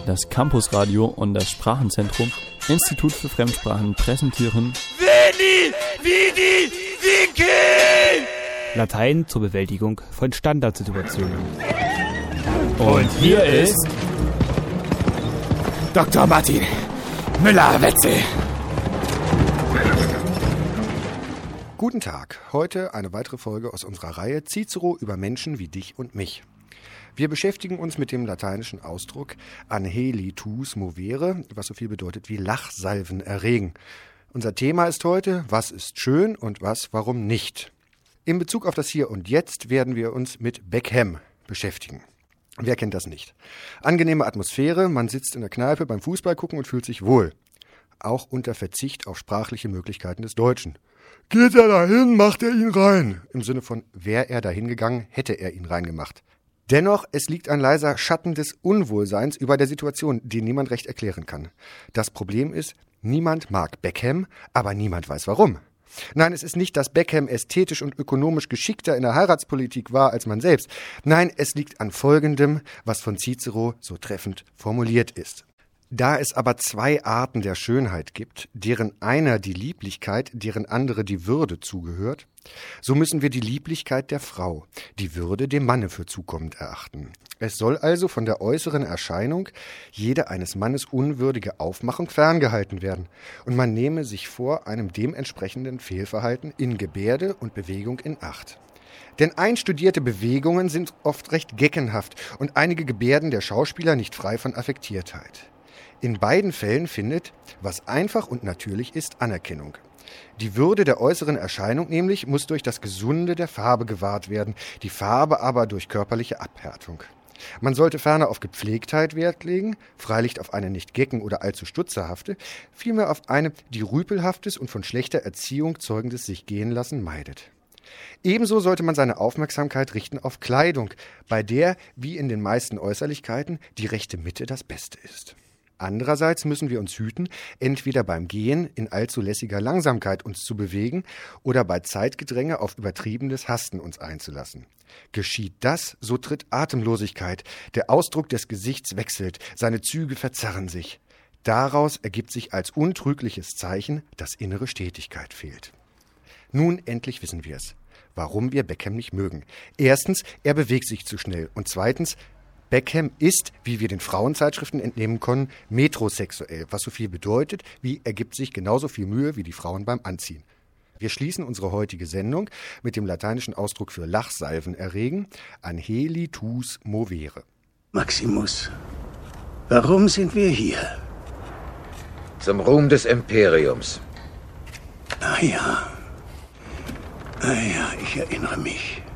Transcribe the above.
Das Campusradio und das Sprachenzentrum Institut für Fremdsprachen präsentieren Veni, Vidi, Vici! Latein zur Bewältigung von Standardsituationen. Und hier ist Dr. Martin Müller-Wetzel. Guten Tag, heute eine weitere Folge aus unserer Reihe Cicero über Menschen wie dich und mich. Wir beschäftigen uns mit dem lateinischen Ausdruck Angelitus movere, was so viel bedeutet wie Lachsalven erregen. Unser Thema ist heute, was ist schön und was warum nicht. In Bezug auf das Hier und Jetzt werden wir uns mit Beckham beschäftigen. Wer kennt das nicht? Angenehme Atmosphäre, man sitzt in der Kneipe beim Fußball gucken und fühlt sich wohl. Auch unter Verzicht auf sprachliche Möglichkeiten des Deutschen. Geht er dahin, macht er ihn rein. Im Sinne von, wäre er dahin gegangen, hätte er ihn reingemacht. Dennoch, es liegt ein leiser Schatten des Unwohlseins über der Situation, den niemand recht erklären kann. Das Problem ist, niemand mag Beckham, aber niemand weiß warum. Nein, es ist nicht, dass Beckham ästhetisch und ökonomisch geschickter in der Heiratspolitik war als man selbst. Nein, es liegt an Folgendem, was von Cicero so treffend formuliert ist. Da es aber zwei Arten der Schönheit gibt, deren einer die Lieblichkeit, deren andere die Würde zugehört, so müssen wir die Lieblichkeit der Frau, die Würde dem Manne für zukommend erachten. Es soll also von der äußeren Erscheinung jede eines Mannes unwürdige Aufmachung ferngehalten werden und man nehme sich vor einem dementsprechenden Fehlverhalten in Gebärde und Bewegung in Acht. Denn einstudierte Bewegungen sind oft recht geckenhaft und einige Gebärden der Schauspieler nicht frei von Affektiertheit. In beiden Fällen findet, was einfach und natürlich ist, Anerkennung. Die Würde der äußeren Erscheinung nämlich muss durch das Gesunde der Farbe gewahrt werden, die Farbe aber durch körperliche Abhärtung. Man sollte ferner auf Gepflegtheit Wert legen, freilich auf eine nicht gecken oder allzu stutzerhafte, vielmehr auf eine, die rüpelhaftes und von schlechter Erziehung zeugendes Sich-gehen-lassen meidet. Ebenso sollte man seine Aufmerksamkeit richten auf Kleidung, bei der, wie in den meisten Äußerlichkeiten, die rechte Mitte das Beste ist. Andererseits müssen wir uns hüten, entweder beim Gehen in allzu lässiger Langsamkeit uns zu bewegen oder bei Zeitgedränge auf übertriebenes Hasten uns einzulassen. Geschieht das, so tritt Atemlosigkeit, der Ausdruck des Gesichts wechselt, seine Züge verzerren sich. Daraus ergibt sich als untrügliches Zeichen, dass innere Stetigkeit fehlt. Nun endlich wissen wir es, warum wir Beckham nicht mögen. Erstens, er bewegt sich zu schnell und zweitens, Beckham ist, wie wir den Frauenzeitschriften entnehmen können, metrosexuell, was so viel bedeutet, wie er gibt sich genauso viel Mühe wie die Frauen beim Anziehen. Wir schließen unsere heutige Sendung mit dem lateinischen Ausdruck für Lachsalven erregen, Angelitus movere. Maximus, warum sind wir hier? Zum Ruhm des Imperiums. Ah ja, ich erinnere mich.